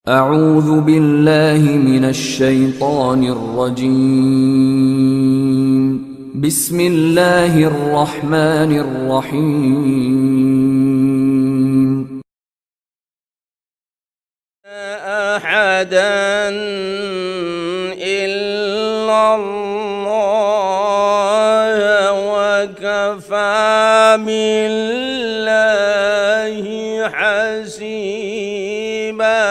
أعوذ بالله من الشيطان الرجيم. بسم الله الرحمن الرحيم. أحدا إلا الله وكفى بالله حسيبا.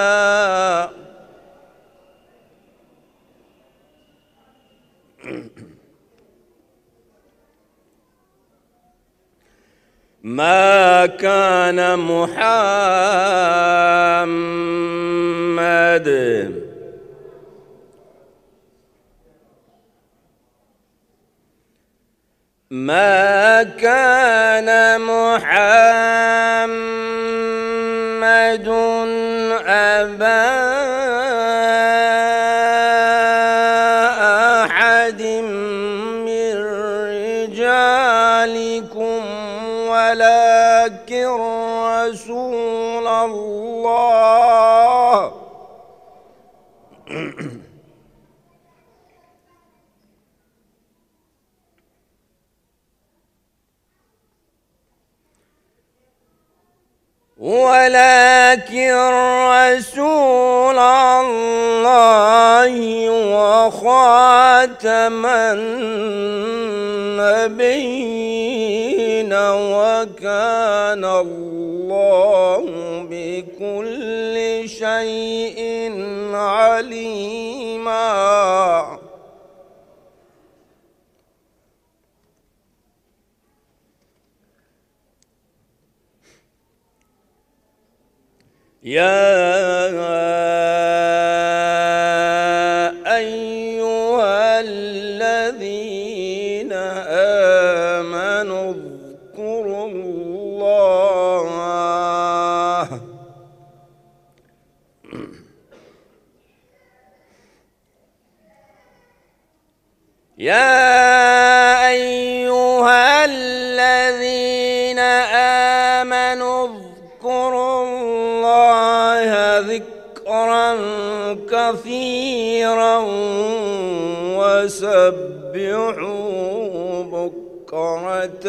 ما كان محمد أبا أحد من رجالكم ولكن رسول الله وخاتم النبيين وكان الله بكل شيء عليما. يا أيها الذين آمنوا اذكروا الله ذكرا كثيرا وسبحوا بكرة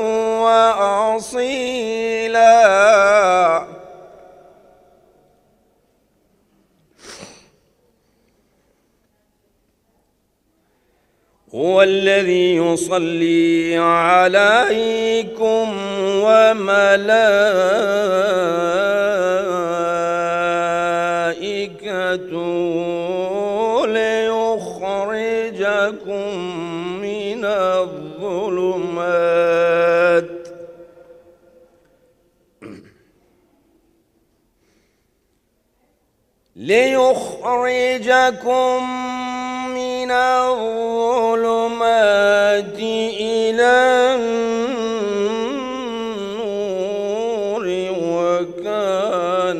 وأصيلا. هو الذي يصلي عليكم وملائكته ليخرجكم من الظلمات إلى النور وكان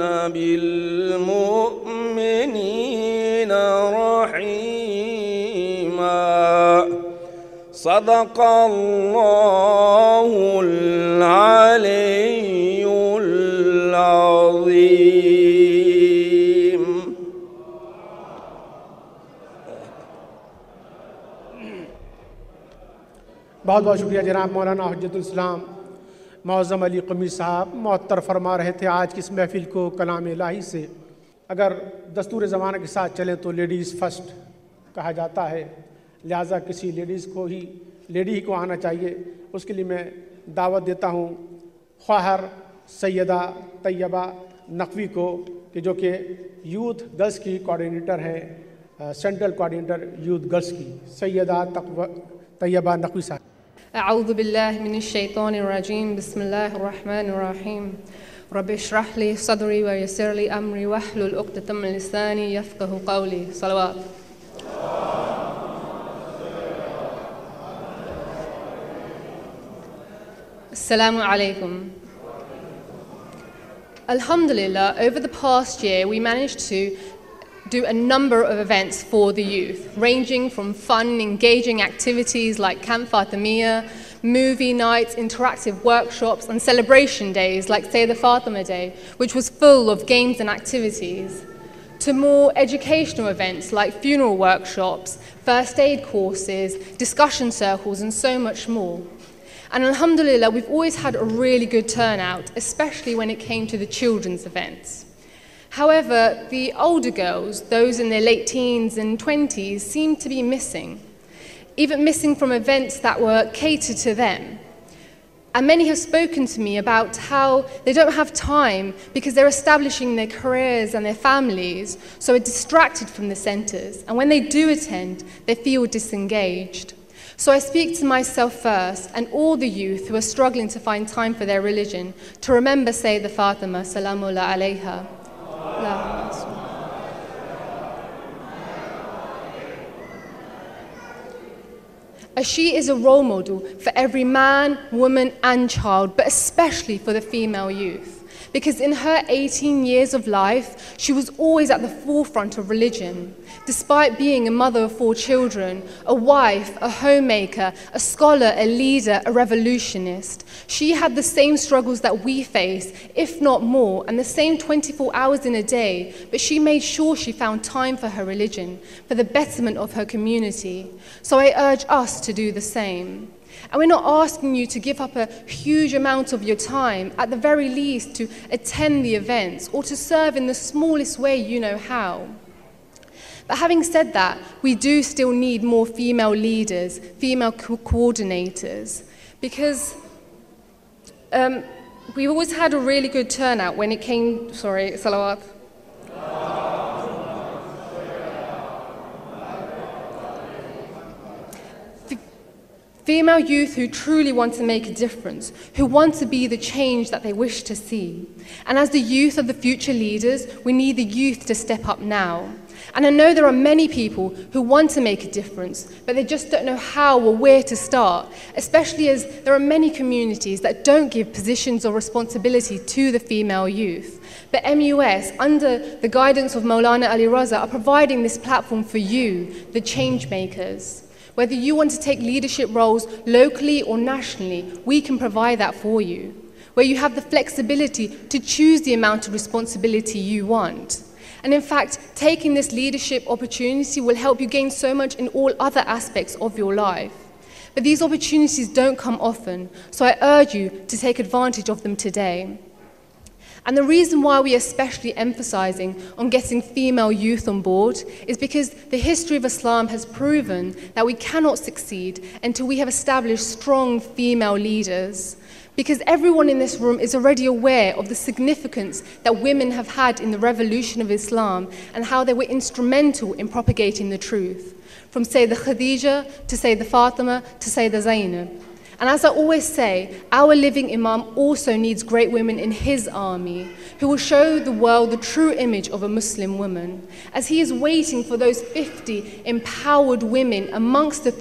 بالمؤمنين رحيما. صدق الله العلي العظيم. बहुत बहुत शुक्रिया जनाब मौलाना हुज्जतुल इस्लाम मौज़म अली क़मी साहब मुअत्तर फरमा रहे थे आज की इस महफ़िल को कलाम इलाही से। अगर दस्तूर ज़माना के साथ चलें तो लेडीज़ फ़र्स्ट कहा जाता है, लिहाजा किसी लेडी को आना चाहिए। उसके लिए मैं दावत देता हूँ ख्वाहर सैयदा तैयबा नकवी को कि जो कि यूथ गर्ल्स की कोऑर्डिनेटर है, सेंट्रल कोऑर्डिनेटर यूथ गर्ल्स की, सैयदा तैयबा नकवी साहब। أعوذ بالله من الشيطان الرجيم. بسم الله الرحمن الرحيم. رب اشرح لي صدري ويسر لي أمري واحلل عقدة من لساني يفقهوا قولي. صلوات. Assalamu alaikum. Alhamdulillah, over the past year we managed to do a number of events for the youth, ranging from fun, engaging activities like Camp Fatimiyya, movie nights, interactive workshops, and celebration days like Sayyidah Fatima Day, which was full of games and activities, to more educational events like funeral workshops, first aid courses, discussion circles, and so much more. And alhamdulillah, we've always had a really good turnout, especially when it came to the children's events. However, the older girls, those in their late teens and 20s, seem to be missing, even missing from events that were catered to them. And many have spoken to me about how they don't have time because they're establishing their careers and their families, so are distracted from the centres. And when they do attend, they feel disengaged. So I speak to myself first and all the youth who are struggling to find time for their religion to remember Sayyidah Fatima, salamullah alayha. As she is a role model for every man, woman and child, but especially for the female youth. Because in her 18 years of life, she was always at the forefront of religion. Despite being a mother of 4 children, a wife, a homemaker, a scholar, a leader, a revolutionist, she had the same struggles that we face, if not more, and the same 24 hours in a day, but she made sure she found time for her religion, for the betterment of her community. So I urge us to do the same. And we're not asking you to give up a huge amount of your time, at the very least to attend the events or to serve in the smallest way you know how. But having said that, we do still need more female leaders, female coordinators, because we've always had a really good turnout when it came, salawat. Female youth who truly want to make a difference, who want to be the change that they wish to see. And as the youth of the future leaders, we need the youth to step up now. And I know there are many people who want to make a difference, but they just don't know how or where to start, especially as there are many communities that don't give positions or responsibility to the female youth. But MUS, under the guidance of Maulana Ali Raza, are providing this platform for you, the change makers. Whether you want to take leadership roles locally or nationally, we can provide that for you. Where you have the flexibility to choose the amount of responsibility you want. And in fact, taking this leadership opportunity will help you gain so much in all other aspects of your life. But these opportunities don't come often, so I urge you to take advantage of them today. And the reason why we are especially emphasizing on getting female youth on board is because the history of Islam has proven that we cannot succeed until we have established strong female leaders. Because everyone in this room is already aware of the significance that women have had in the revolution of Islam and how they were instrumental in propagating the truth. From Sayyidah Khadija to Sayyidah Fatima to Sayyidah Zainab. And as I always say, our living Imam also needs great women in his army who will show the world the true image of a Muslim woman, as he is waiting for those 50 empowered women amongst the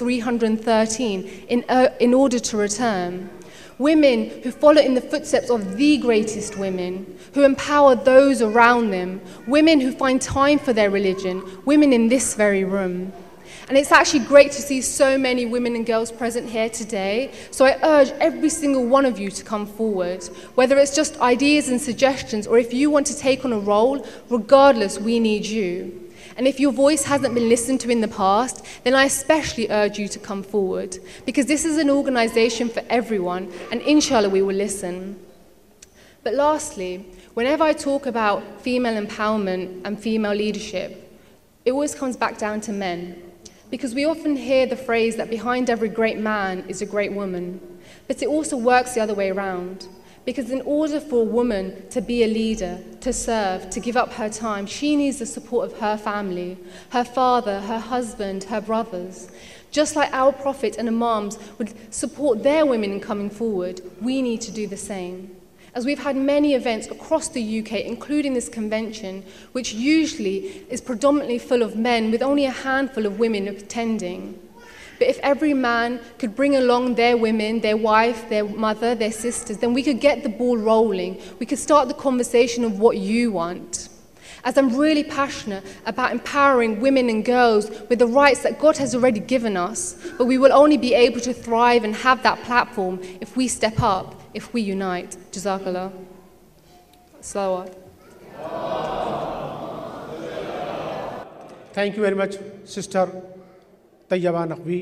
313 in order to return. Women who follow in the footsteps of the greatest women, who empower those around them, women who find time for their religion, women in this very room. And it's actually great to see so many women and girls present here today. So I urge every single one of you to come forward, whether it's just ideas and suggestions or if you want to take on a role, regardless, we need you. And if your voice hasn't been listened to in the past, then I especially urge you to come forward, because this is an organization for everyone, and inshallah we will listen. But lastly, whenever I talk about female empowerment and female leadership, it always comes back down to men. Because we often hear the phrase that behind every great man is a great woman, but it also works the other way around. Because in order for a woman to be a leader, to serve, to give up her time, she needs the support of her family, her father, her husband, her brothers. Just like our Prophet and Imams would support their women in coming forward, we need to do the same. As we've had many events across the UK, including this convention, which usually is predominantly full of men with only a handful of women attending. But if every man could bring along their women, their wife, their mother, their sisters, then we could get the ball rolling. We could start the conversation of what you want. As I'm really passionate about empowering women and girls with the rights that God has already given us, but we will only be able to thrive and have that platform if we step up, if we unite. Jazakallah. Salawat. Thank you very much sister Tayyaba Naqvi.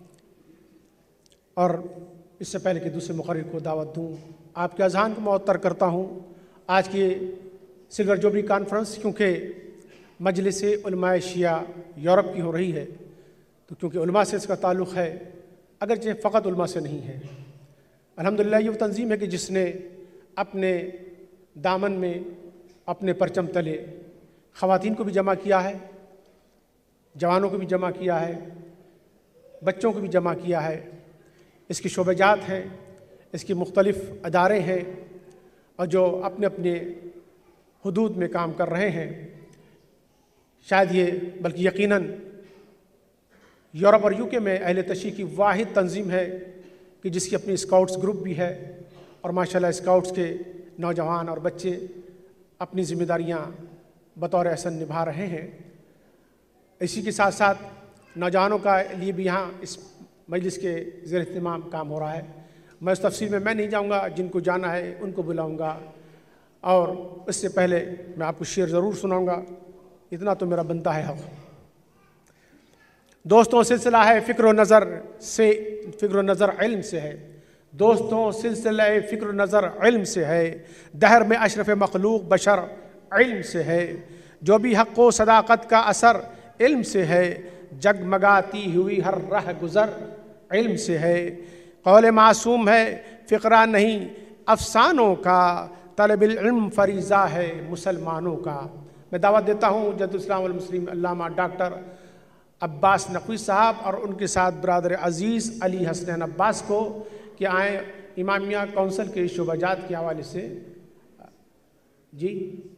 और इससे पहले कि दूसरे मुक़र्रिर को दावत दूँ, आपके अज़हान को मुअत्तर करता हूँ आज की सिल्वर जुबली कॉन्फ्रेंस, क्योंकि मजलिस उलमाए शिया यूरोप की हो रही है, तो क्योंकि उलमा से इसका ताल्लुक़ है, अगरचे फ़कत उलमा से नहीं है। अल्हम्दुलिल्लाह ये वो तंज़ीम है कि जिसने अपने दामन में, अपने परचम तले ख़वातीन को भी जमा किया है, जवानों को भी जमा किया है, बच्चों को भी जमा किया है। इसकी शोबेजात हैं, इसकी मुख्तलिफ़ अदारे हैं, और जो अपने अपने हुदूद में काम कर रहे हैं। शायद ये, बल्कि यकीनन यूरोप और यूके में अहले तशी की वाहिद तंजीम है कि जिसकी अपनी स्काउट्स ग्रुप भी है, और माशाल्लाह स्काउट्स के नौजवान और बच्चे अपनी ज़िम्मेदारियाँ बतौर एहसन निभा रहे हैं। इसी के साथ साथ नौजवानों का लिए भी यहाँ इस मजलिस के ज़ेर इत्तिमाम काम हो रहा है। मैं उस तफसील में मैं नहीं जाऊँगा, जिनको जाना है उनको बुलाऊँगा, और इससे पहले मैं आपको शेर ज़रूर सुनाऊँगा, इतना तो मेरा बनता है हक़। दोस्तों सिलसिला है फ़िक्र नज़र से, फ़िक्र नज़र इल्म से है। दोस्तों सिलसिला फ़िक्र नज़र इल्म से है, दहर में अशरफ मखलूक बशर इल्म से है। जो भी हक़ व सदाक़त का असर इल्म से है, जगमगाती हुई हर राह गुज़र इल्म से है। कौल मासूम है फ़िक्रा नहीं अफ़सानों का, तलबिल इल्म फ़रीज़ा है मुसलमानों का। मैं दावत देता हूँ जद्दुल इस्लाम वल मुस्लिमीन अल्लामा डॉक्टर अब्बास नक़वी साहब और उनके साथ ब्रादर अज़ीज़ अली हसनैन अब्बास को कि आएँ इमामिया कौंसिल के शोबाजात के हवाले से। जी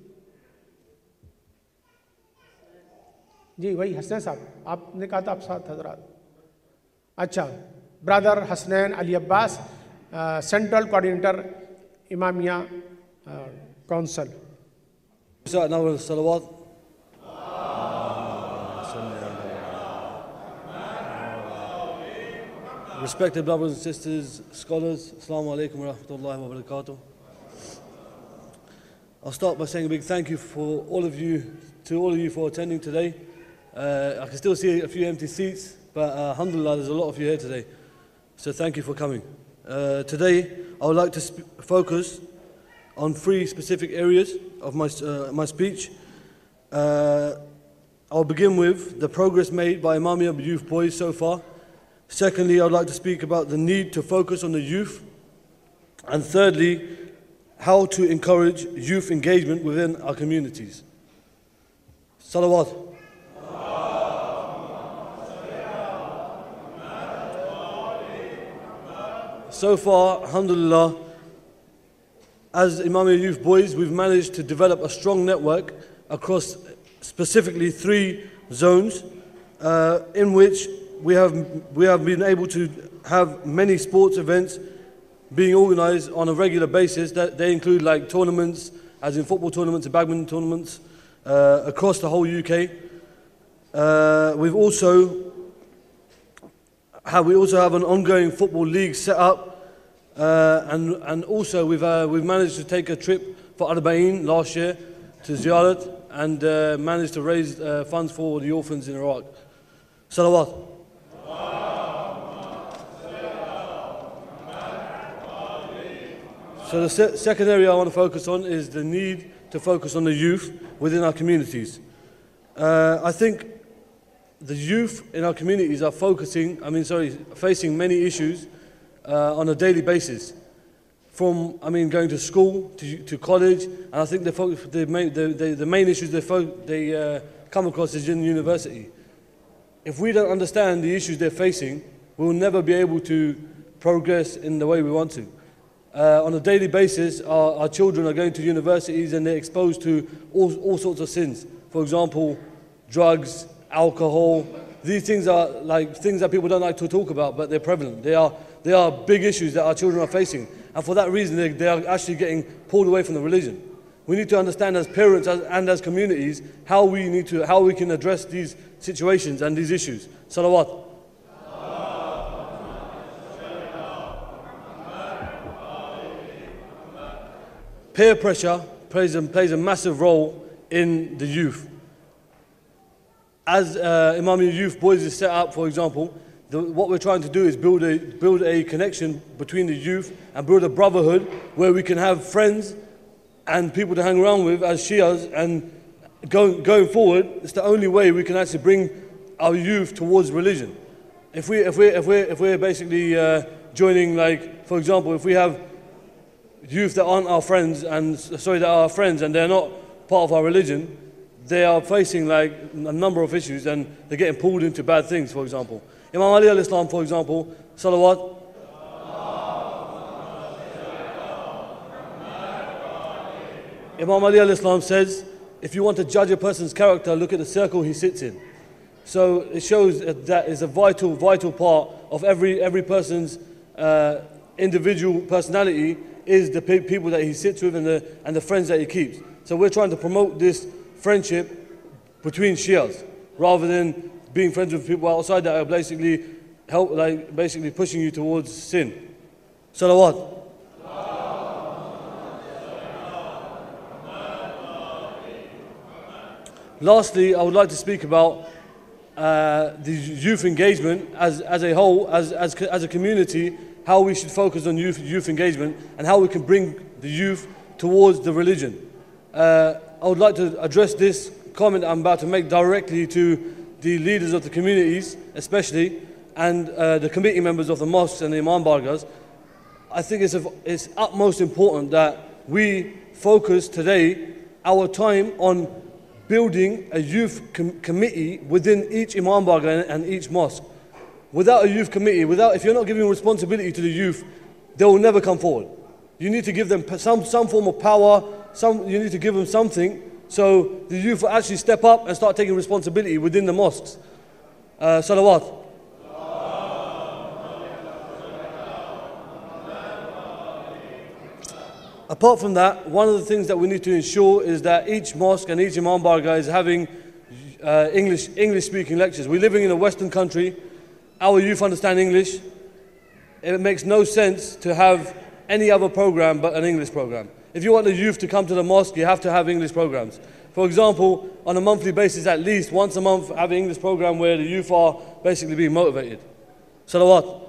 जी वही हसनैन साहब, आपने कहा था आप साथ हजरात। अच्छा, brother Hasnain Ali Abbas, central coordinator Imamia council. Respected brothers and sisters, scholars, Assalamu alaikum wa rahmatullahi wa barakatuh. I'll start by saying a big thank you for all of you for attending today. I can still see a few empty seats, but alhamdulillah, there's a lot of you here today. So thank you for coming. Today, I would like to focus on 3 specific areas of my speech. I'll begin with the progress made by Imamia Youth Boys so far. Secondly, I'd like to speak about the need to focus on the youth. And thirdly, how to encourage youth engagement within our communities. Salawat. So far, alhamdulillah, as Imamia Youth Boys, we've managed to develop a strong network across specifically 3 zones in which we have been able to have many sports events being organized on a regular basis. That they include like tournaments, as in football tournaments and badminton tournaments across the whole UK. We also have an ongoing football league set up, and also we've managed to take a trip for Arba'een last year to Ziyarat and managed to raise funds for the orphans in Iraq. Salawat. So the second area I want to focus on is the need to focus on the youth within our communities. I think the youth in our communities are facing many issues on a daily basis. From going to school to college, and I think the main issues they come across is in university. If we don't understand the issues they're facing, we will never be able to progress in the way we want to. On a daily basis, our children are going to universities and they're exposed to all sorts of sins. For example, drugs, alcohol. These things are like things that people don't like to talk about, but they're prevalent. They are big issues that our children are facing. And for that reason, they are actually getting pulled away from the religion. We need to understand as parents and as communities how we can address these situations and these issues. Salawat. Peer pressure plays a massive role in the youth. as Imamia Youth Boys is set up, for example, what we're trying to do is build a connection between the youth and build a brotherhood where we can have friends and people to hang around with as Shias, and going forward, it's the only way we can actually bring our youth towards religion. If we're basically joining, like, for example, if we have youth that aren't our friends that are our friends and they're not part of our religion, they are facing like a number of issues and they're getting pulled into bad things, for example. Imam Ali al-Islam, for example, salawat. Imam Ali al-Islam says, if you want to judge a person's character, look at the circle he sits in. So it shows that is a vital part of every person's individual personality is the people that he sits with and the friends that he keeps. So we're trying to promote this friendship between Shias, rather than being friends with people outside that are basically basically pushing you towards sin. Salawat. Lastly, I would like to speak about the youth engagement as a whole, as a community, how we should focus on youth engagement and how we can bring the youth towards the religion. I would like to address this comment I'm about to make directly to the leaders of the communities, especially, and the committee members of the mosques and the imam bargas. I think it's utmost important that we focus today our time on building a youth committee within each imam barga and each mosque. Without a youth committee, if you're not giving responsibility to the youth, they will never come forward. You need to give them some form of power, you need to give them something, so the youth will actually step up and start taking responsibility within the mosques. Salawat. Apart from that, one of the things that we need to ensure is that each mosque and each imam barga is having English speaking lectures. We're living in a Western country, our youth understand English. It makes no sense to have any other program but an English program. If you want the youth to come to the mosque, you have to have English programs. For example, on a monthly basis, at least once a month, have an English program where the youth are basically being motivated. Salawat.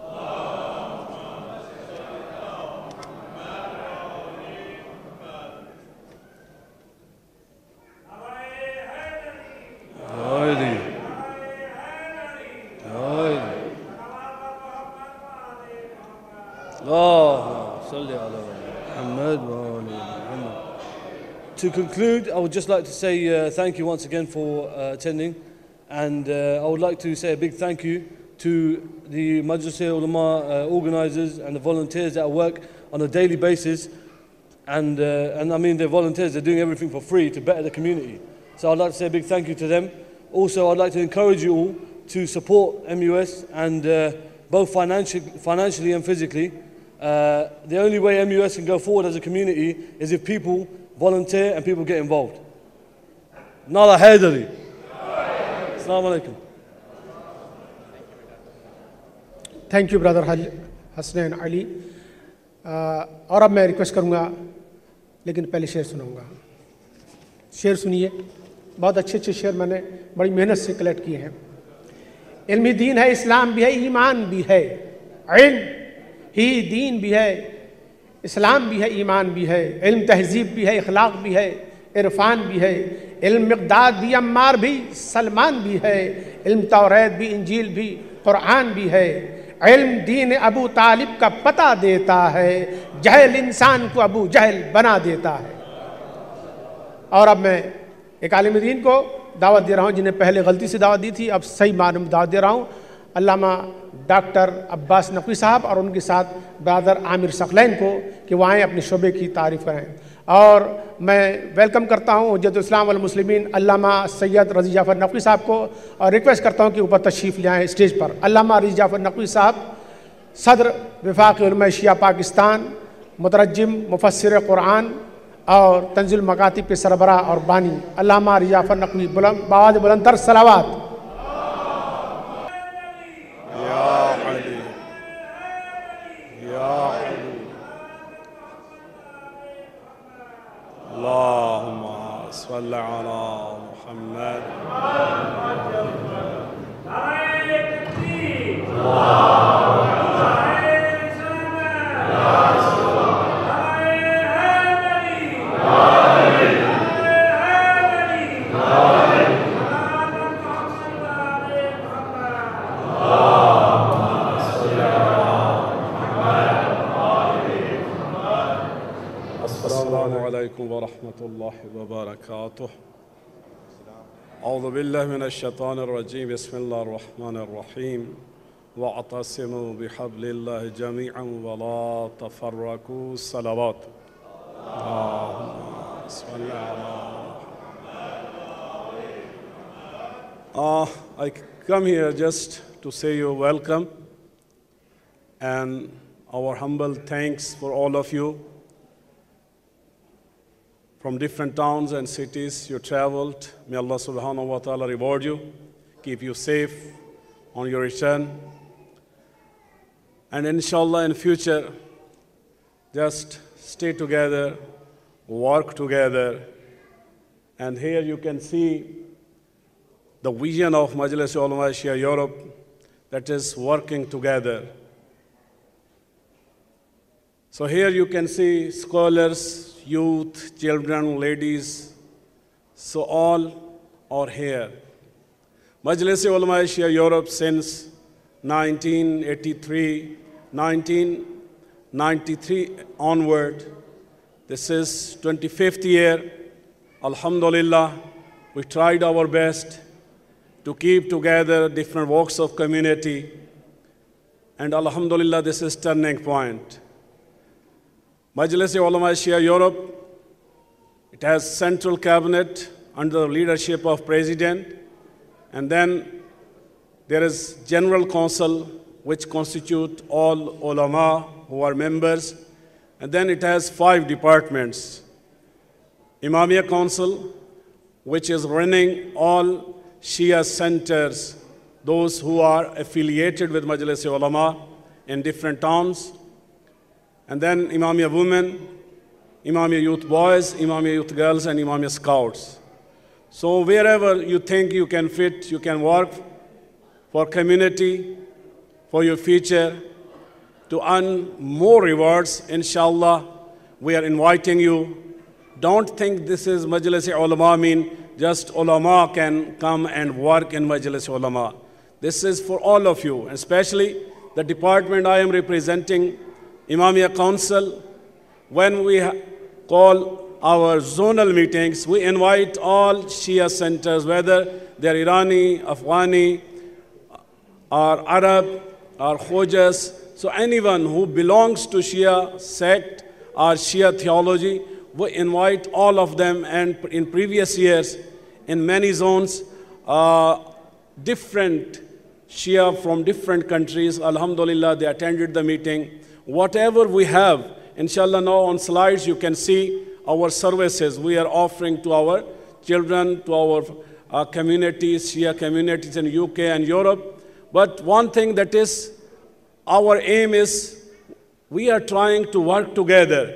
To conclude, I would just like to say thank you once again for attending, and I would like to say a big thank you to the Majlis Ulama organisers and the volunteers that work on a daily basis, and I mean they're volunteers, they're doing everything for free to better the community. So I'd like to say a big thank you to them. Also, I'd like to encourage you all to support MUS, and both financially and physically. The only way MUS can go forward as a community is if people volunteer and people get involved. Nala Haidari. Assalamu alaikum. Thank you brother Hasnain Ali. और अब मैं request करूँगा, लेकिन पहले शेर सुनाऊँगा। शेर सुनिए, बहुत अच्छे अच्छे शेर मैंने बड़ी मेहनत से कलेक्ट किए हैं। इल्म दीन है, इस्लाम भी है, ईमान भी है। इल्म ही दीन भी है, इस्लाम भी है, ईमान भी है। इल्म तहजीब भी है, इखलाक भी है, इरफान भी है। इल्म मिक़दाद भी, अम्मार भी, सलमान भी है। इल्म तौरात भी, इंजील भी, कुरान भी है। इल्म दीन अबू तालिब का पता देता है, जहल इंसान को अबू जहल बना देता है। और अब मैं एक आलिम दीन को दावत दे रहा हूँ, जिन्हें पहले गलती से दावत दी थी, अब सही मानूम दावत दे रहा हूँ। अल्लामा डॉक्टर अब्बास नकवी साहब और उनके साथ ब्रदर आमिर सकलैन को कि वो आएँ अपने शोबे की तारीफ़ करें। और मैं वेलकम करता हूँ हुज्जतुल इस्लाम वल मुस्लिमीन अल्लामा सैयद रज़ी जाफ़र नकवी साहब को, और रिक्वेस्ट करता हूँ कि ऊपर तशरीफ़ ले आएँ स्टेज पर। अल्लामा रज़ी जाफ़र नकवी साहब सदर वफ़ाक़ उलमा शिया पाकिस्तान, मुतरज्जिम, मुफस्सिर कुरान और तंज़ील मकातिब के सरबराह और बानी। अल्लामा रज़ी जाफ़र नकवी बावाज़ बुलंदतर सलावत। اللهم صل على Muhammad. Assalamu alaikum wa rahmatullahi wa barakatuh. أعوذ بالله من الشيطان الرجيم بسم الله الرحمن الرحيم واعتصموا بحبل الله جميعا ولا تفرقوا صلوات اللهم صل على I come here just to say you welcome and our humble thanks for all of you. From different towns and cities you traveled. May Allah subhanahu wa ta'ala reward you, keep you safe on your return. And inshallah in future, just stay together, work together. And here you can see the vision of Majlis Ulama Shia Europe that is working together. So here you can see scholars, youth, children, ladies, so all are here. Majlis Ulama Shia Europe since 1993 onward. This is 25th year. Alhamdulillah, we tried our best to keep together different walks of community. And Alhamdulillah, this is turning point. Majlis Ulama Shia Europe, it has central cabinet under the leadership of president, and then there is general council which constitute all ulama who are members, and then it has 5 departments. Imamia Council, which is running all Shia centers, those who are affiliated with Majlis Ulama in different towns. And then Imamia Women, Imamia Youth Boys, Imamia Youth Girls, and Imamia Scouts. So wherever you think you can fit, you can work for community, for your future, to earn more rewards, inshallah, we are inviting you. Don't think this is Majlis Ulama, mean just ulama can come and work in Majlis Ulama. This is for all of you, especially the department I am representing, Imamia Council. When we call our zonal meetings, we invite all Shia centers, whether they're Irani, Afghani, or Arab, or Khojas. So anyone who belongs to Shia sect or Shia theology, we invite all of them. And in previous years, in many zones, different Shia from different countries, alhamdulillah, they attended the meeting. Whatever we have, inshallah, now on slides you can see our services we are offering to our children, to our communities, Shia communities in UK and Europe. But one thing that is our aim is we are trying to work together.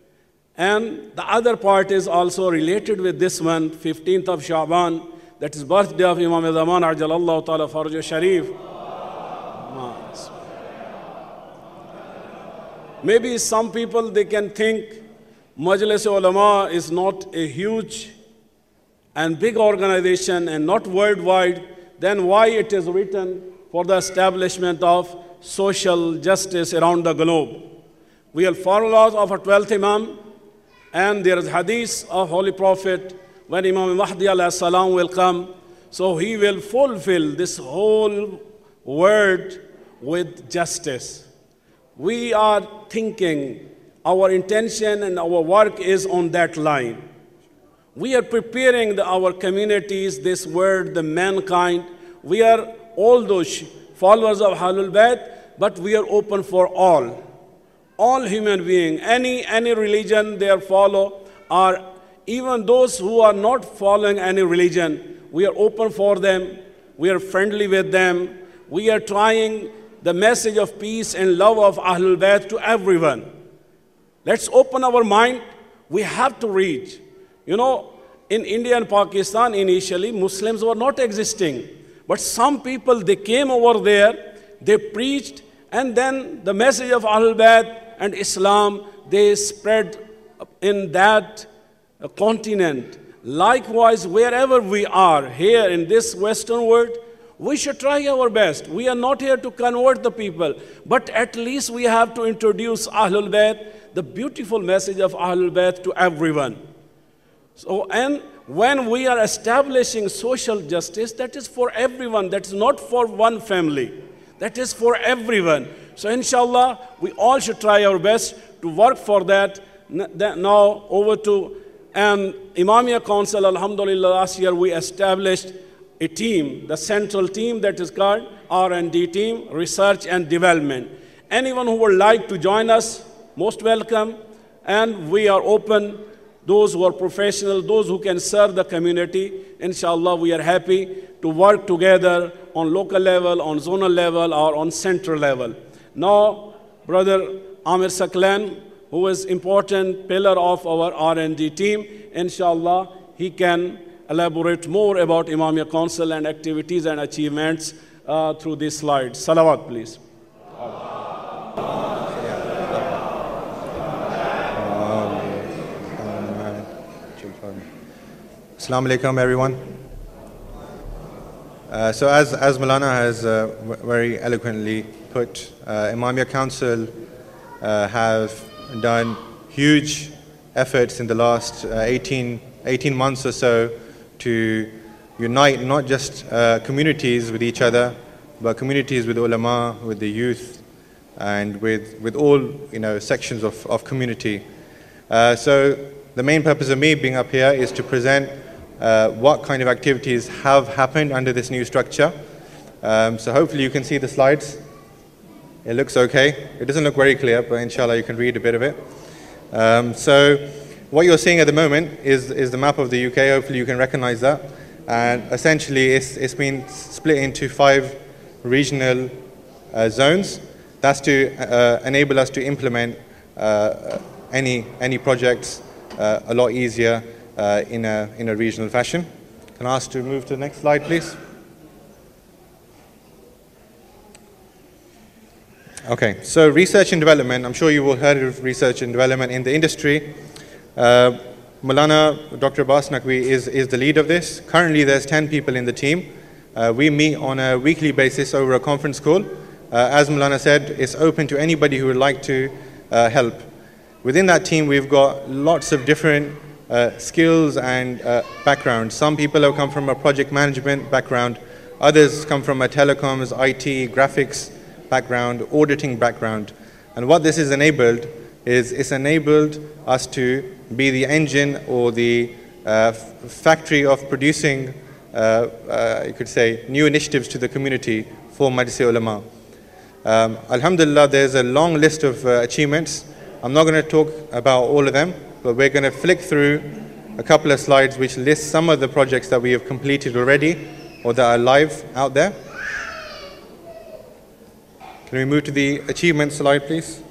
And the other part is also related with this one, 15th of Sha'ban, that is birthday of Imam Zaman Ajalallahu Ta'ala Farj Sharif. Maybe some people, they can think Majlis Ulama is not a huge and big organization and not worldwide, then why it is written for the establishment of social justice around the globe? We are followers of our 12th Imam, and there is hadith of Holy Prophet when Imam Mahdi alayhi salam will come, so he will fulfill this whole world with justice. We are thinking, our intention and our work is on that line. We are preparing our communities, this world, the mankind. We are all those followers of Ahlul Bayt, but we are open for all human beings, any religion they follow, or even those who are not following any religion. We are open for them. We are friendly with them. We are trying the message of peace and love of Ahlul Bayt to everyone. Let's open our mind. We have to reach. You know, in India and Pakistan initially, Muslims were not existing. But some people, they came over there, they preached, and then the message of Ahlul Bayt and Islam, they spread in that continent. Likewise, wherever we are, here in this Western world, we should try our best. We are not here to convert the people, but at least we have to introduce Ahlul Bayt, the beautiful message of Ahlul Bayt to everyone. So, and when we are establishing social justice, that is for everyone, that is not for one family, that is for everyone. So inshallah, we all should try our best to work for that. Now over to Imamia Council. Alhamdulillah, last year we established a team, the central team that is called R&D team, Research and Development. Anyone who would like to join us, most welcome, and we are open. Those who are professional, those who can serve the community, inshallah, we are happy to work together on local level, on zonal level, or on central level. Now, Brother Amir Saklan, who is important pillar of our R&D team, inshallah, he can elaborate more about Imamia Council and activities and achievements through this slide. Salawat, please. Assalamu alaikum, everyone. So as Maulana has very eloquently put, Imamia Council have done huge efforts in the last 18 months or so to unite not just communities with each other, but communities with ulama, with the youth, and with all sections of community. So the main purpose of me being up here is to present what kind of activities have happened under this new structure. So hopefully you can see the slides. It looks okay. It doesn't look very clear, but inshallah you can read a bit of it. So what you're seeing at the moment is the map of the UK. Hopefully you can recognize that. And essentially it's been split into 5 regional zones. That's to enable us to implement any projects a lot easier in a regional fashion. Can I ask to move to the next slide, please? Okay, so research and development. I'm sure you've all heard of research and development in the industry. Maulana Dr. Abbas Naqvi is the lead of this. Currently, there's 10 people in the team. We meet on a weekly basis over a conference call. As Maulana said, it's open to anybody who would like to help. Within that team, we've got lots of different skills and backgrounds. Some people have come from a project management background. Others come from a telecoms, IT, graphics background, auditing background. And what this has enabled is it's enabled us to be the engine or the factory of producing, you could say, new initiatives to the community for Majlis-e-Ulama. Alhamdulillah, there's a long list of achievements. I'm not going to talk about all of them, but we're going to flick through a couple of slides which list some of the projects that we have completed already or that are live out there. Can we move to the achievement slide, please?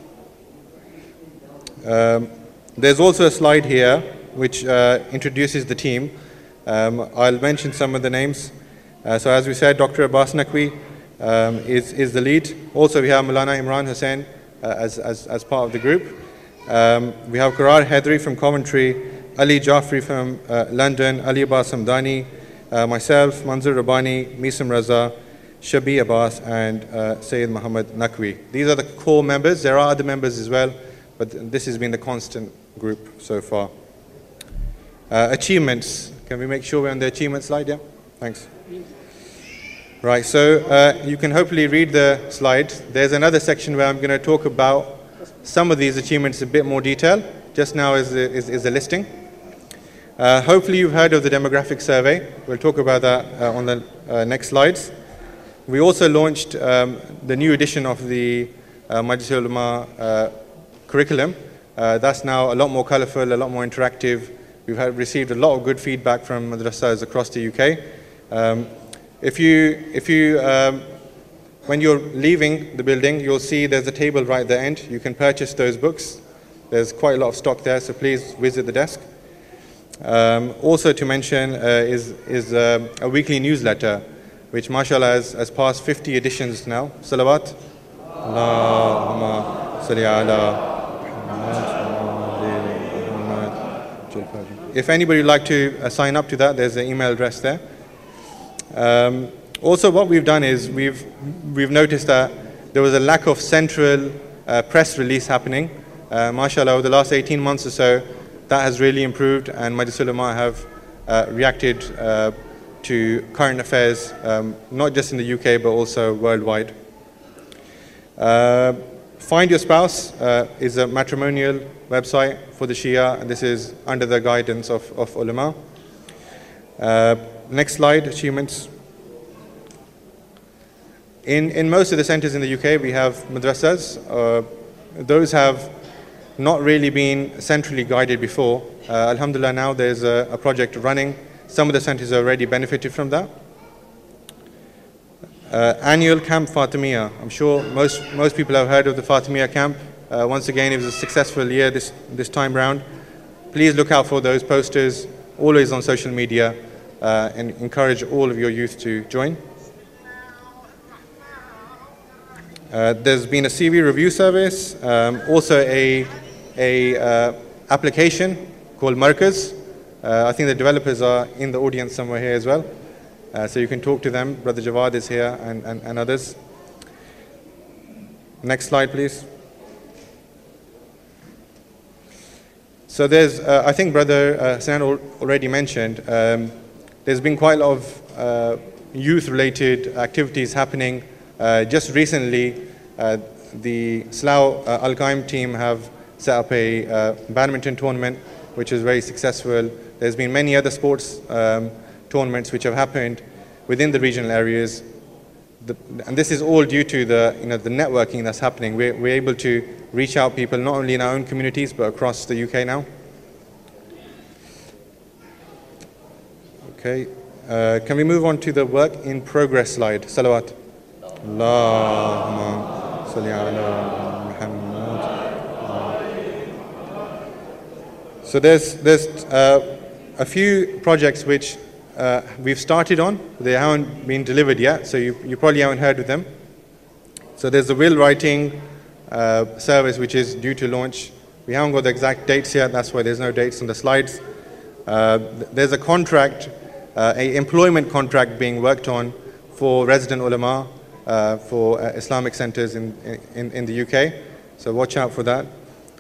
There's also a slide here which introduces the team. I'll mention some of the names. So as we said, Dr. Abbas Naqvi is the lead. Also we have Maulana Imran Hussain as part of the group. We have Qarar Hedri from Coventry, Ali Jafri from London, Ali Abbas Hamdani, myself, Manzur Rabbani, Misam Raza, Shabi Abbas, and Sayyid Muhammad Naqvi. These are the core members. There are other members as well, but this has been the constant group so far. Achievements. Can we make sure we're on the achievement slide? Yeah, thanks. Right, so you can hopefully read the slide. There's another section where I'm going to talk about some of these achievements in a bit more detail. Just now is the listing. Hopefully you've heard of the demographic survey. We'll talk about that on the next slides. We also launched the new edition of the Majlis-e-Ulama curriculum. That's now a lot more colorful, a lot more interactive. We've received a lot of good feedback from madrasas across the UK. When you're leaving the building, you'll see there's a table right at the end. You can purchase those books. There's quite a lot of stock there, so please visit the desk. Also to mention is a weekly newsletter, which mashallah has passed 50 editions now. Salawat. Allahumma salli ala. If anybody would like to sign up to that, there's an email address there. Also, what we've done is we've noticed that there was a lack of central press release happening. Mashallah, over the last 18 months or so, that has really improved, and Majlis Ulama have reacted to current affairs, not just in the UK, but also worldwide. Find Your Spouse is a matrimonial website for the Shia, and this is under the guidance of ulama. Next slide, achievements. In most of the centers in the UK, we have madrasas. Those have not really been centrally guided before. Alhamdulillah, now there's a project running. Some of the centers have already benefited from that. Annual Camp Fatimiyya. I'm sure most people have heard of the Fatimiyya camp. Once again, it was a successful year this time round. Please look out for those posters, always on social media, and encourage all of your youth to join. There's been a CV review service, also a application called Markaz. I think the developers are in the audience somewhere here as well, so you can talk to them. Brother Jawad is here and others. Next slide, please. So there's, I think Brother Hassan already mentioned, there's been quite a lot of youth-related activities happening. Just recently, the Slough Al-Qaim team have set up a badminton tournament, which is very successful. There's been many other sports tournaments which have happened within the regional areas. And this is all due to the networking that's happening. We're able to reach out people not only in our own communities, but across the UK now. Okay, can we move on to the work in progress slide? Salawat. Allahumma salli ala Muhammad. So there's a few projects which we've started on. They haven't been delivered yet, so you probably haven't heard of them. So there's the will writing service which is due to launch. We haven't got the exact dates yet, that's why there's no dates on the slides. There's a contract, an employment contract being worked on for resident ulama for Islamic centers in the UK. So watch out for that.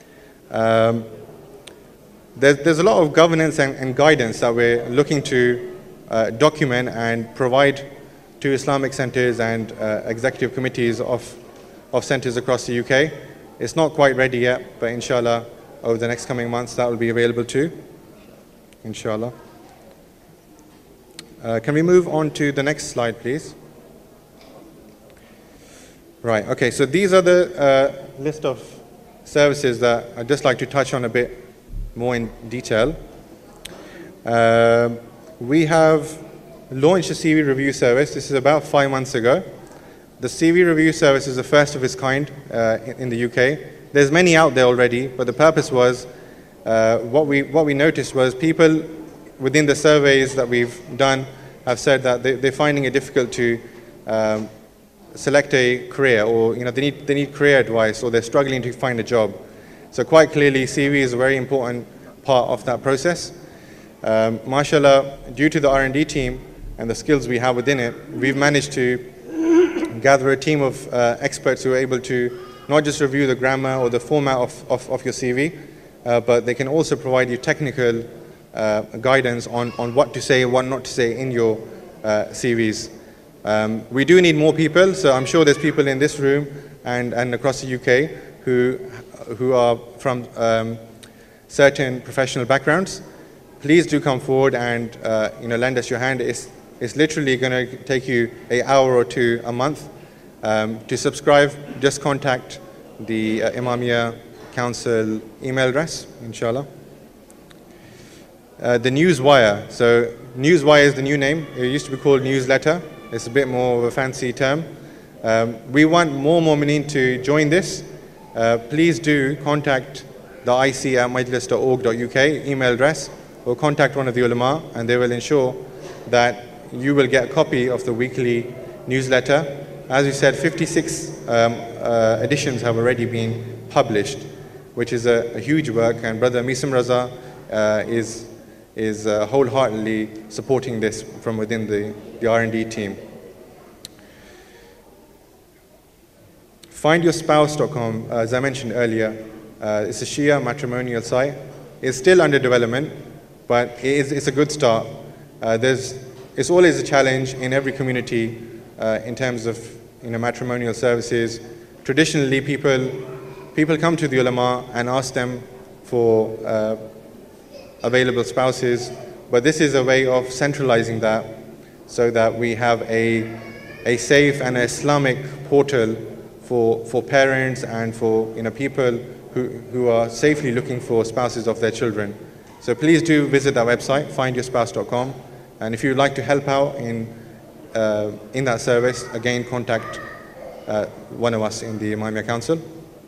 There's a lot of governance and guidance that we're looking to document and provide to Islamic centers and executive committees of centers across the UK. It's not quite ready yet, but inshallah, over the next coming months, that will be available too, inshallah. Can we move on to the next slide, please? Right, okay, so these are the list of services that I'd just like to touch on a bit more in detail. We have launched a CV review service. This is about 5 months ago. The CV review service is the first of its kind in the UK. There's many out there already, but the purpose was, what we noticed was people within the surveys that we've done have said that they're finding it difficult to select a career, or they need career advice, or they're struggling to find a job. So quite clearly, CV is a very important part of that process. Mashallah, due to the R&D team and the skills we have within it, we've managed to gather a team of experts who are able to not just review the grammar or the format of your CV, but they can also provide you technical guidance on what to say and what not to say in your CVs. We do need more people, so I'm sure there's people in this room and across the UK who are from certain professional backgrounds. Please do come forward and lend us your hand. It's literally going to take you an hour or two a month. To subscribe, just contact the Imamia Council email address, inshallah. The Newswire. So Newswire is the new name. It used to be called Newsletter. It's a bit more of a fancy term. We want more Mu'mineen to join this. Please do contact the IC@majlis.org.uk email address, or contact one of the ulama, and they will ensure that you will get a copy of the weekly newsletter. As we said, 56 editions have already been published, which is a huge work, and Brother Misim Raza is wholeheartedly supporting this from within the R&D team. FindYourSpouse.com, as I mentioned earlier, it's a Shia matrimonial site. It's still under development, but it's a good start. It's always a challenge in every community in terms of matrimonial services. Traditionally, people come to the ulama and ask them for available spouses, but this is a way of centralizing that so that we have a safe and Islamic portal for parents and for people who are safely looking for spouses of their children. So please do visit that website, findyourspouse.com, and if you'd like to help out in that service, again contact one of us in the Imamia Council.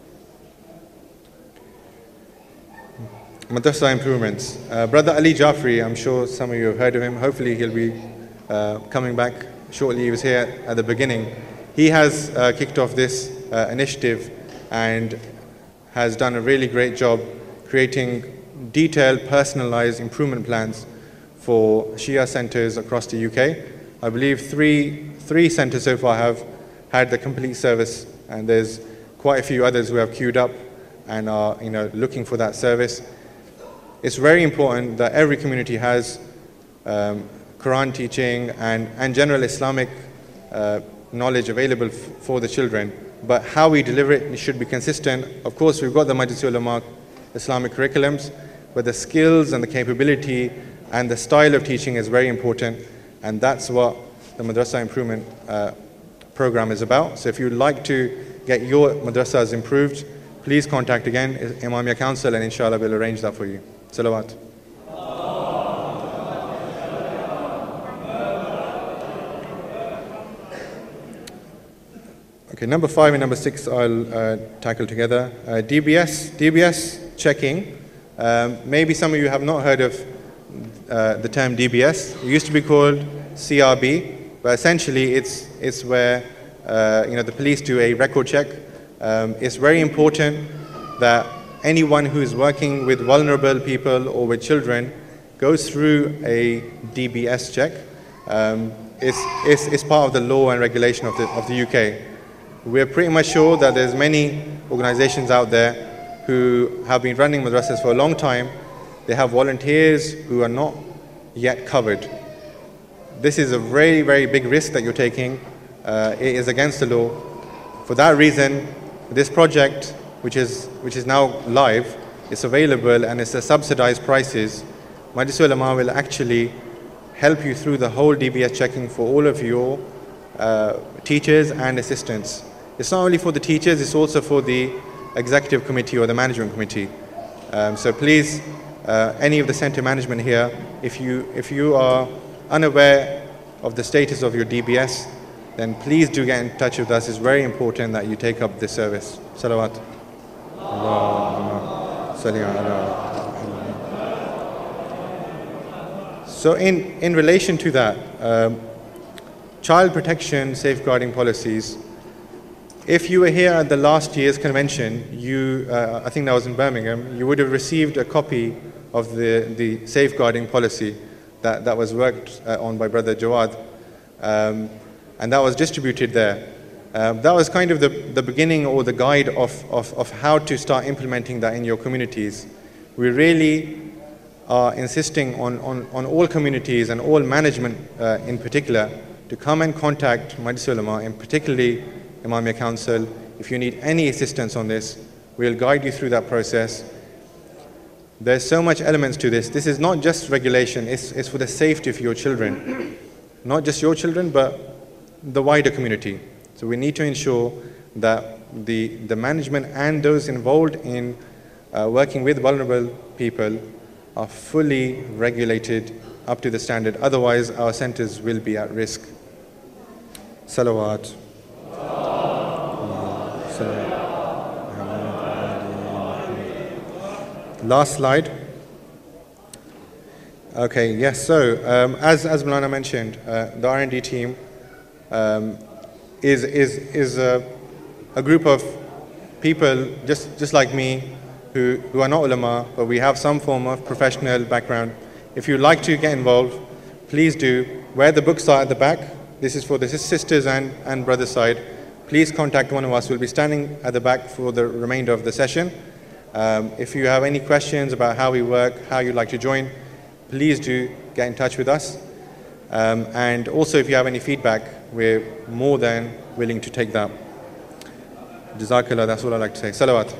Madrasa improvements. Brother Ali Jafri, I'm sure some of you have heard of him. Hopefully he'll be coming back shortly. He was here at the beginning. He has kicked off this initiative and has done a really great job creating detailed, personalized improvement plans for Shia centers across the UK. I believe three centers so far have had the complete service, and there's quite a few others who have queued up and are looking for that service. It's very important that every community has Quran teaching and general Islamic knowledge available for the children, but how we deliver it should be consistent. Of course, we've got the Majlis Ulama Islamic curriculums, but the skills and the capability and the style of teaching is very important, and that's what the Madrasa Improvement Program is about. So if you'd like to get your madrasas improved, please contact again Imamia Council, and inshallah we'll arrange that for you. Salawat. Okay, number 5 and number 6 I'll tackle together. DBS checking. Maybe some of you have not heard of the term DBS. It used to be called CRB, but essentially it's where the police do a record check. It's very important that anyone who is working with vulnerable people or with children goes through a DBS check. It's part of the law and regulation of the UK. We're pretty much sure that there's many organizations out there who have been running madrasas for a long time. They have volunteers who are not yet covered. This is a very, very big risk that you're taking. It is against the law. For that reason, this project, which is now live, is available and it's at subsidized prices. Majlis Ulama will actually help you through the whole DBS checking for all of your teachers and assistants. It's not only for the teachers, it's also for the executive committee or the management committee. So please, any of the center management here, if you are unaware of the status of your DBS, then please do get in touch with us. It's very important that you take up this service. Salawat. So in relation to that, child protection safeguarding policies, if you were here at the last year's convention, I think that was in Birmingham, you would have received a copy of the safeguarding policy that was worked on by Brother Jawad, and that was distributed there. That was kind of the beginning or the guide of how to start implementing that in your communities. We really are insisting on all communities and all management in particular to come and contact Majlis Ulama, and particularly Imamia Council. If you need any assistance on this, we'll guide you through that process. There's so much elements to this. This is not just regulation, it's for the safety of your children. Not just your children, but the wider community. So we need to ensure that the management and those involved in working with vulnerable people are fully regulated up to the standard. Otherwise, our centers will be at risk. Salawat. Last slide. Okay, yes. So, as Maulana mentioned, the R&D team is a group of people just like me who are not ulama, but we have some form of professional background. If you'd like to get involved, please do. Where the books are at the back, this is for the sisters and brothers side. Please contact one of us. We'll be standing at the back for the remainder of the session. If you have any questions about how we work, how you'd like to join, please do get in touch with us. And also, if you have any feedback, we're more than willing to take that. Jazakallah, that's all I'd like to say. Salawat.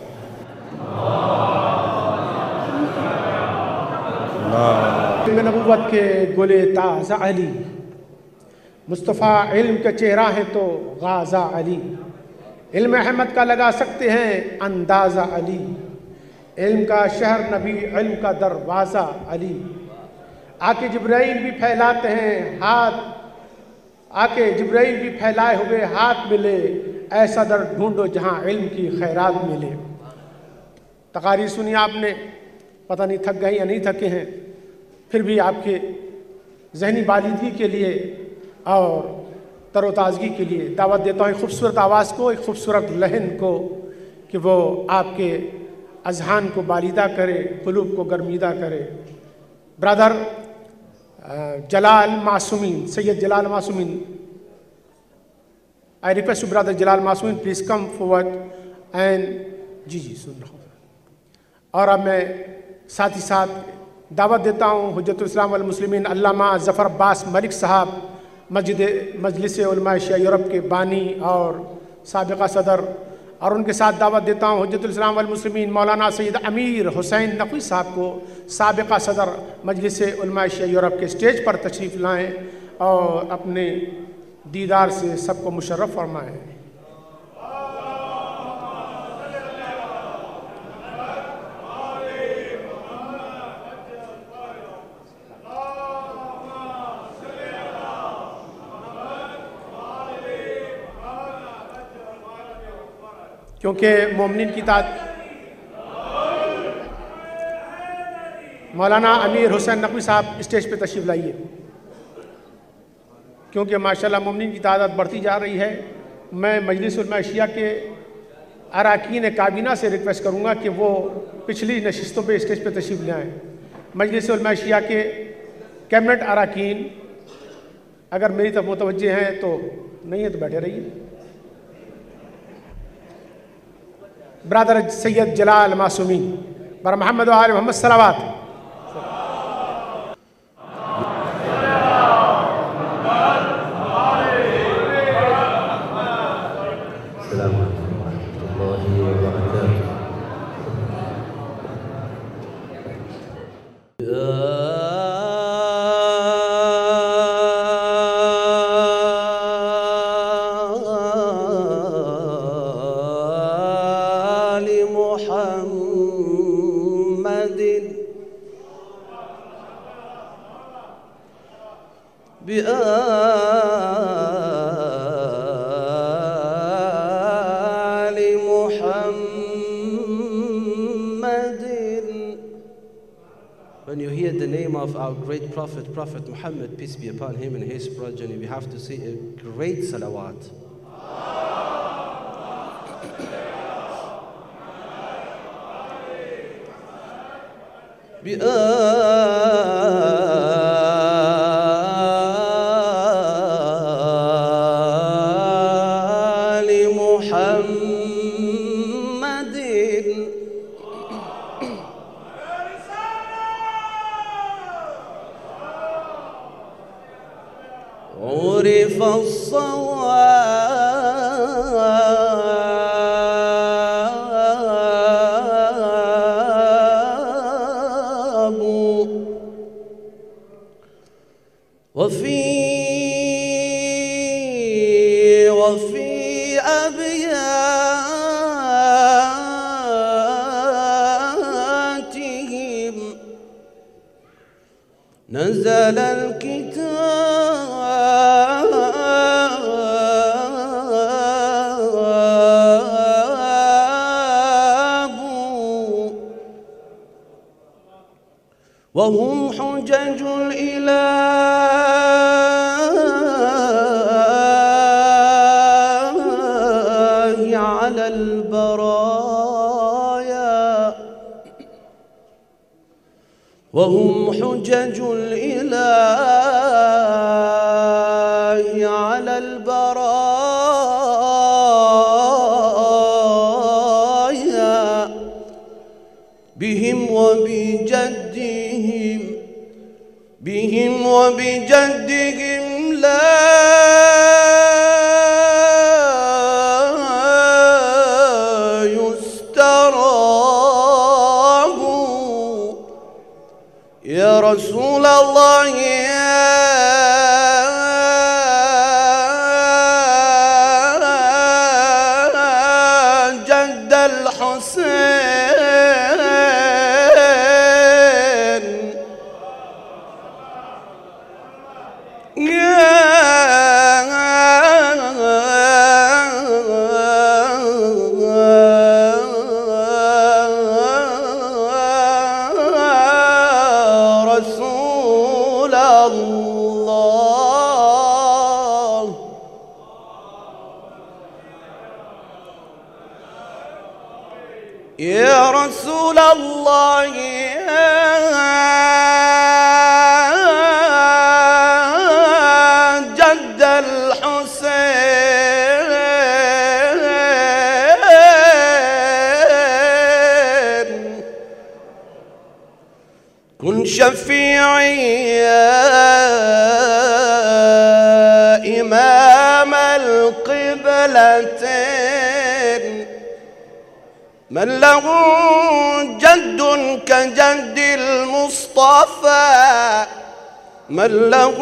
नबूवत के गुले ताज़ा अली मुस्तफ़ा इल्म का चेहरा है तो Gaza Ali इल्म अहमद का लगा सकते हैं अंदाज़ा अली इल्म का शहर नबी इल्म का दरवाज़ा अली आके जिब्राइल भी फैलाते हैं हाथ आके जिब्राइल भी फैलाए हुए हाथ मिले ऐसा दर ढूंढो जहाँ इल्म की खैरात मिले। तकारीर सुनी आपने, पता नहीं थक गए या नहीं थके हैं, फिर भी आपके जहनी बालिदगी के लिए और तरोताज़गी के लिए दावत देता हूँ एक खूबसूरत आवाज़ को, एक खूबसूरत लहन को कि वो आपके अज़हान को बालिदा करे, क़ुलूब को गर्मीदा करे। Brother Jalal Masoomeen, Syed Jalal Masoomeen, I request brother Jalal Masoomeen please come forward and जी सुन रहा हूँ। और अब मैं साथ ही साथ दावत देता हूँ हुज्जतुल इस्लाम वल मुस्लिमीन अल्लामा ज़फ़र अब्बास मलिक साहब मजलिस उलमा एशिया यूरोप के बानी और साबिक़ा सदर, और उनके साथ दावत देता हूँ हुज्जतुल इस्लाम वल मुस्लिमीन मौलाना सैयद अमीर हुसैन नक़वी साहब को साबिक़ा सदर मजलिस उलमा एशिया यूरोप के स्टेज पर तशरीफ़ लाएँ और अपने दीदार से सबको मुशर्रफ फरमाएँ। क्योंकि मोमिनीन की मौलाना अमीर हुसैन नक़वी साहब स्टेज पे तशरीफ़ लाइए, क्योंकि माशाल्लाह मोमिनीन की तादाद बढ़ती जा रही है। मैं मजलिस उलमा एशिया के अरकान काबीना से रिक्वेस्ट करूँगा कि वो पिछली नशिस्तों पे स्टेज पे तशरीफ़ ले आएँ। मजलिस उलमा एशिया के कैबिनेट अरकान अगर मेरी तरफ मुतवज्जे हैं तो, नहीं है तो बैठे रहिए। ब्रदर सैयद जलाल मासूमीन बर मोहम्मद व आले मोहम्मद सलावत। When you hear the name of our great Prophet, Prophet Muhammad, peace be upon him and his progeny, we have to say a great salawat. عرف الصواب وفي أبياتهم نزل الكتاب وهم حجج الإله على البرايا، وهم حجج الإله على البرايا، بهم وبجدهم، بهم وبجدهم لا يستراب. يا رسول الله يا جد الحسين، يا رسول الله، يا رسول الله يا جد الحسين، كن شفيعي يا إمام القبلتين، من له جد كجد المصطفى، من له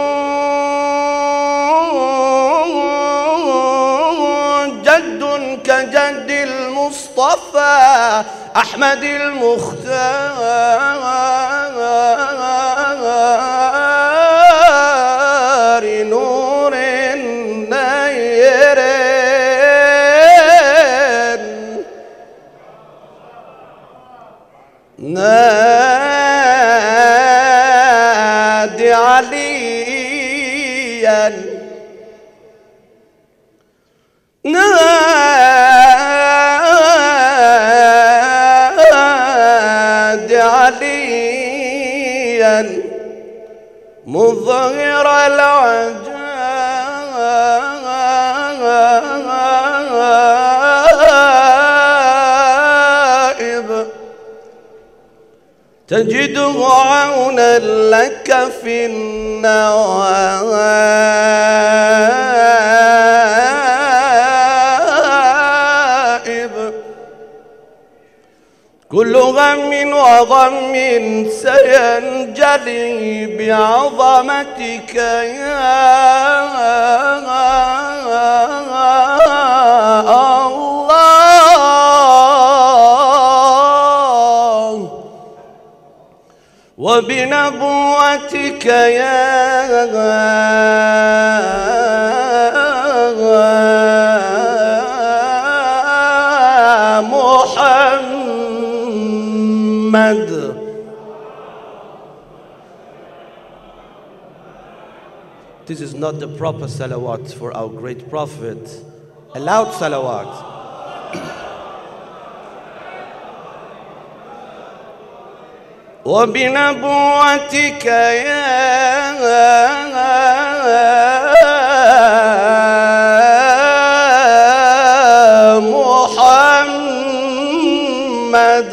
جد كجد المصطفى أحمد المختار نور النيرين، نادي عليا، نادي عليا مظهر العجائب، تجده عونا لك في النوائب، كل غم وغم سينجلي بعظمتك يا الله، وبنبوتك يا محمد. This is not the proper salawat for our great Prophet. A loud salawat. وبنبوتك يا محمد،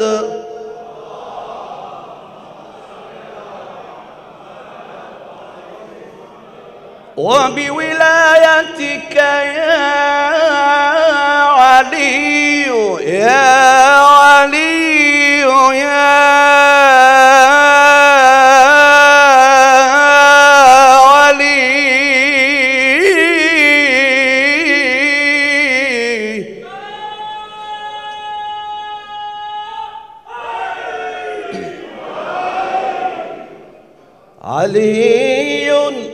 وبولايتك يا علي، يا علي يا علي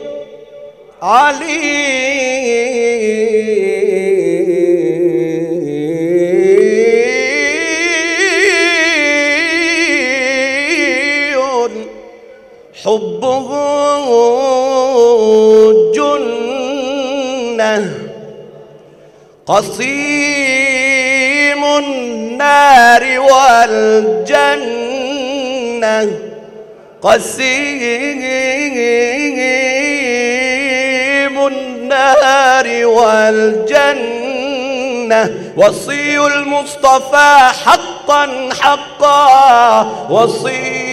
علي قصيم النار والجنة قسيم النار والجنة وصي المصطفى حقا حقا وصي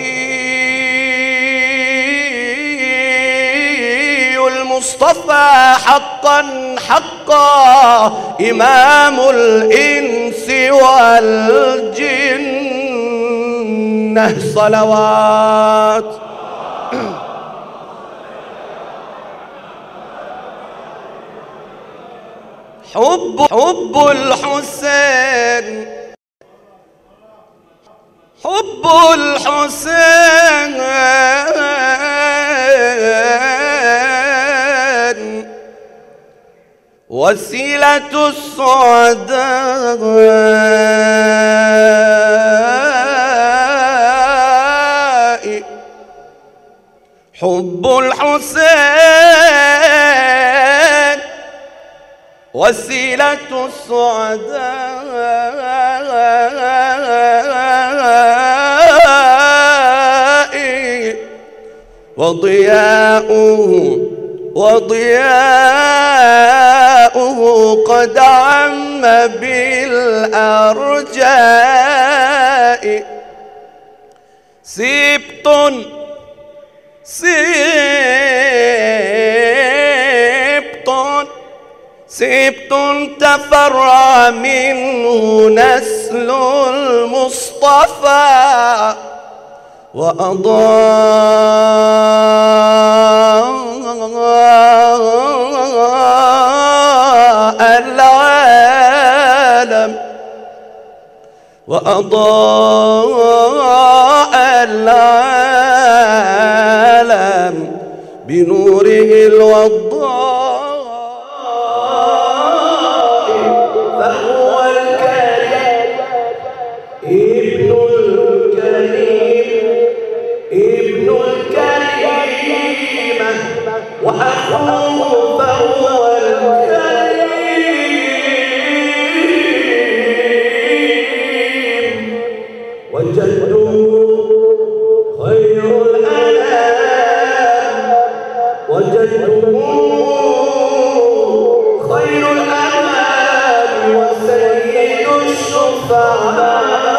المصطفى حقا حقا إمام الإنس والجنة صلوات حب الحسين حب الحسين وسيلة السعداء حب الحسين وسيلة السعداء وضياؤه قد عم بالأرجاء سبط تفرع منه نسل المصطفى وأضاء العالم بنوره الوضاء فهو الكريم ابن الكريم وأخوه فهو الكريم وجده خير الأنام وجده خير الأنام وسيد الشفعاء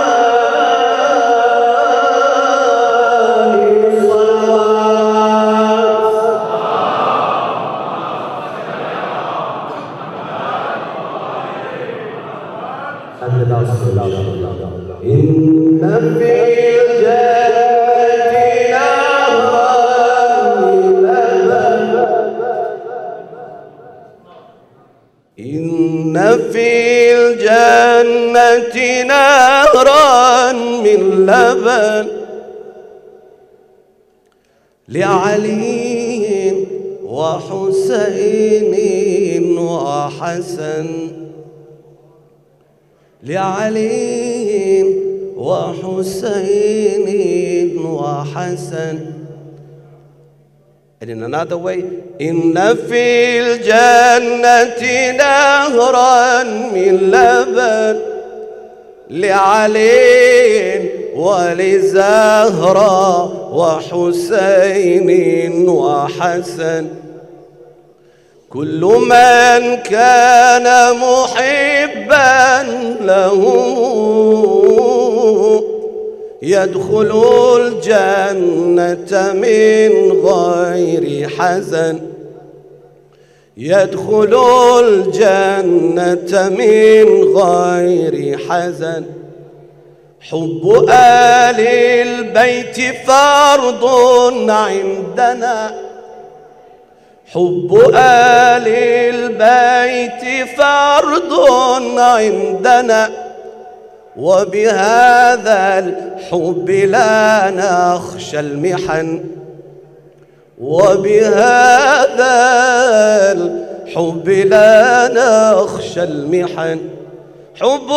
إن في الجنة نهرا من لبن لعلي وحسين وحسن لعلي وحسين وحسن. And in another way, إن في الجنة نهرا من لبن لعلي ولزهرة وحسين وحسن. كل من كان محبا له يدخل الجنة من غير حزن. يدخل الجنة من غير حزن. حب آل البيت فرض عندنا. حب آل البيت فرض عندنا. وبهذا الحب لا نخشى المحن. وبهذا الحب لا نخشى المحن. حب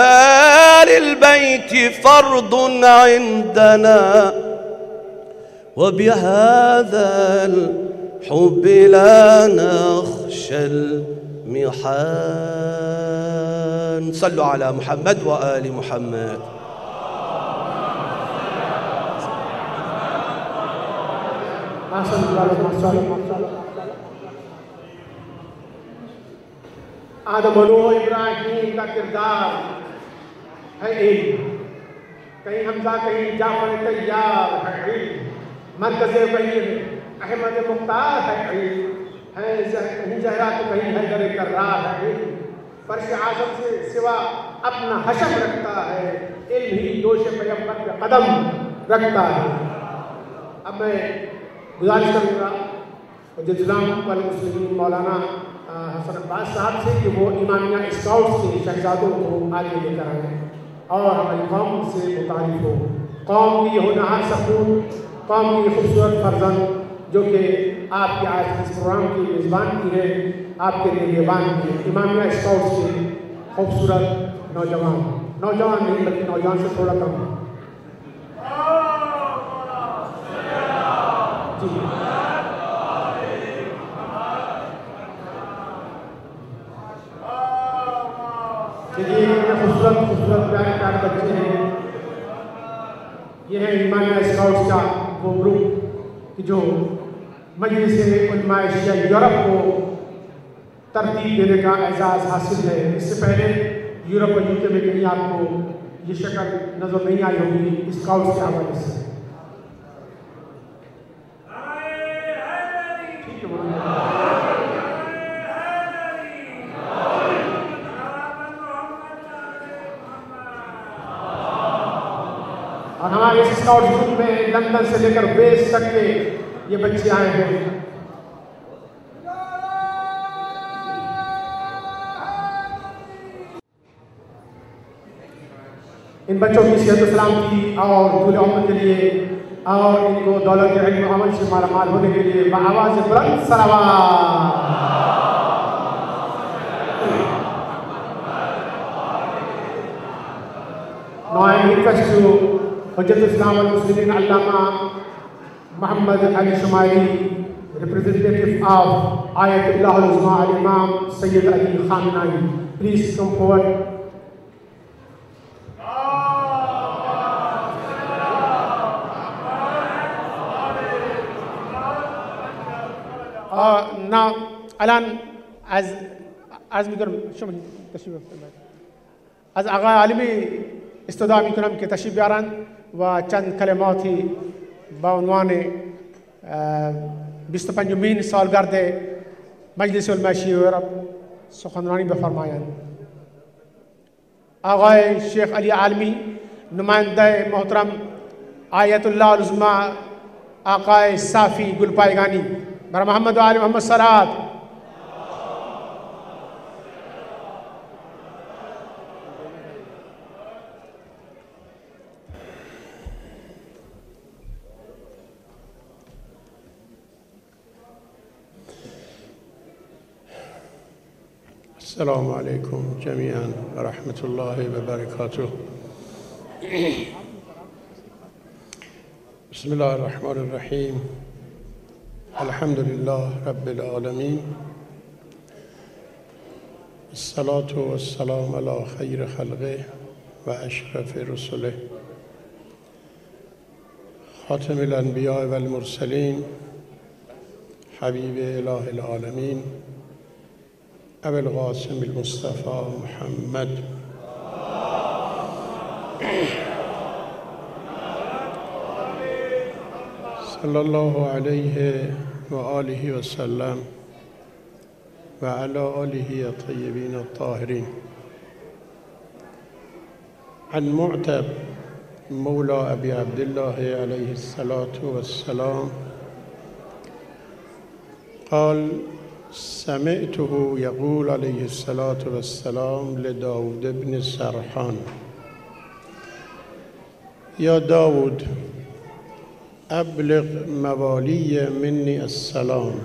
آل البيت فرض عندنا. وبهذا الحب لا نخشى المحن. صلوا على محمد وآل محمد. आदम इब्राहिम का किरदार है इल्म, कहीं हमजा कहीं जाफर तैयार है इल्म, मरकज़ वही अहमद मुख्तार है इल्म, है कहीं जहरा तो कहीं हैदर कर्रार है इल्म, फर्श आज़म से सिवा अपना हशम रखता है, इल्म ही दोष पैगंबर पे कदम रखता है। अब मैं गुजारिश करूँगा इस्लाम वल मुस्लिमीन मौलाना हसन अब्बास साहब से कि वो इमामिया स्काउट से शहजादों को आगे लेकर आए और हमारी कौम से मुतारिफ हो, कौम की होनहार सपूत, कौम की खूबसूरत फर्जंद जो कि आपके आज इस प्रोग्राम की मेज़बान की है, आपके निगहबान की है। इमामिया स्काउट से खूबसूरत नौजवान नहीं बल्कि नौजवान से थोड़ा कम जी। ये खूबसूरत प्यारे बच्चे हैं। ये है इमामिया स्काउट्स का वो ग्रुप कि जो मजलिस उलमाए शिया यूरोप को तरतीब देने का एजाज़ हासिल है। इससे पहले यूरोप और यूके में कहीं आपको ये शक्ल नज़र नहीं आई होगी स्काउट्स के हवाले से। और हमारे इस स्काउट ग्रुप में लंदन से लेकर वेल्स तक के ये बच्चे आए हैं। इन बच्चों की सेहत सलामती और दूर उम्र के लिए और इनको दौलत इल्म अमल से मालामाल होने के लिए आवाज़ बुलंद सलावत। Now I request you Hujjat Islam wal Muslimin Allama Muhammad Ali Shumaili, representative of Ayatullah al-Uzma al-Imam Sayyid Ali Khamenei, please come forward. Now, Alan, as we can show me as Agha Alimi استدعاء میکنم که تشریف بیارند و چند کلماتی با عنوان 25مین سالگرد مجلس علماء شیعه یورپ سخنرانی بفرمایند. آقای شیخ علی عالمی نماینده محترم آیت الله العظما آقای صافی گلپایگانی بر محمد و آل محمد صلوات. السلام عليكم جميعا ورحمة الله وبركاته. بسم الله الرحمن الرحيم. الحمد لله رب العالمين، الصلاة والسلام على خير خلقه وأشرف رسله خاتم الأنبياء والمرسلين حبيب إله العالمين أبي القاسم المصطفى محمد صلى الله عليه وآله وسلم وعلى آله الطيبين الطاهرين. عن معتب مولى أبي عبد الله عليه الصلاة والسلام قال: سمعته يقول عليه الصلاة والسلام لداود بن سرحان: يا داود أبلغ موالي مني السلام،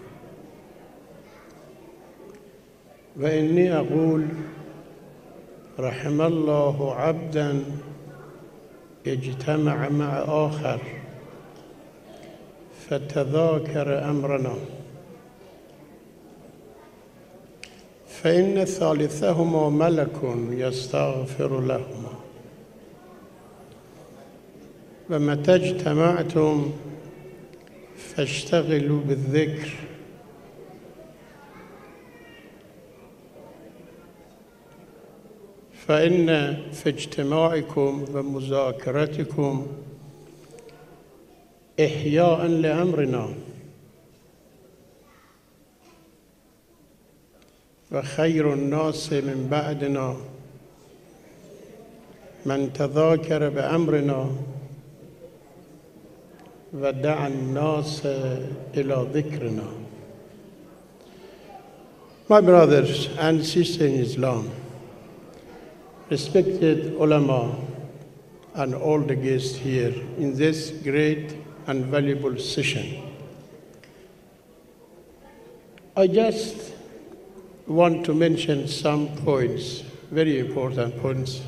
وإني أقول رحم الله عبدا اجتمع مع آخر فتذاكر أمرنا فإن ثالثهما ملك يستغفر لهما ومتى اجتمعتم فاشتغلوا بالذكر فإن في اجتماعكم ومذاكرتكم إحياء لأمرنا وخير الناس من بعدنا من تذاكر بأمرنا ودعا الناس إلى ذكرنا. My brothers and sisters in Islam, respected ulama and all the guests here in this great and valuable session, I just want to mention some points, very important points,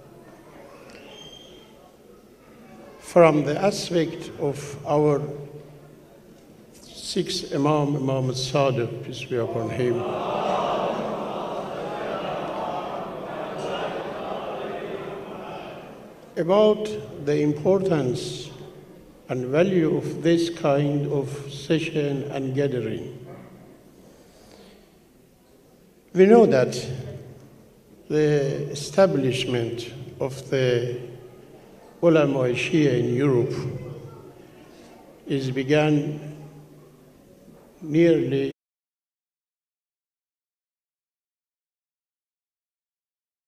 from the aspect of our sixth Imam, Imam al-Sadiq, peace be upon him. About the importance and value of this kind of session and gathering. We know that the establishment of the Ulama Shia in Europe is began nearly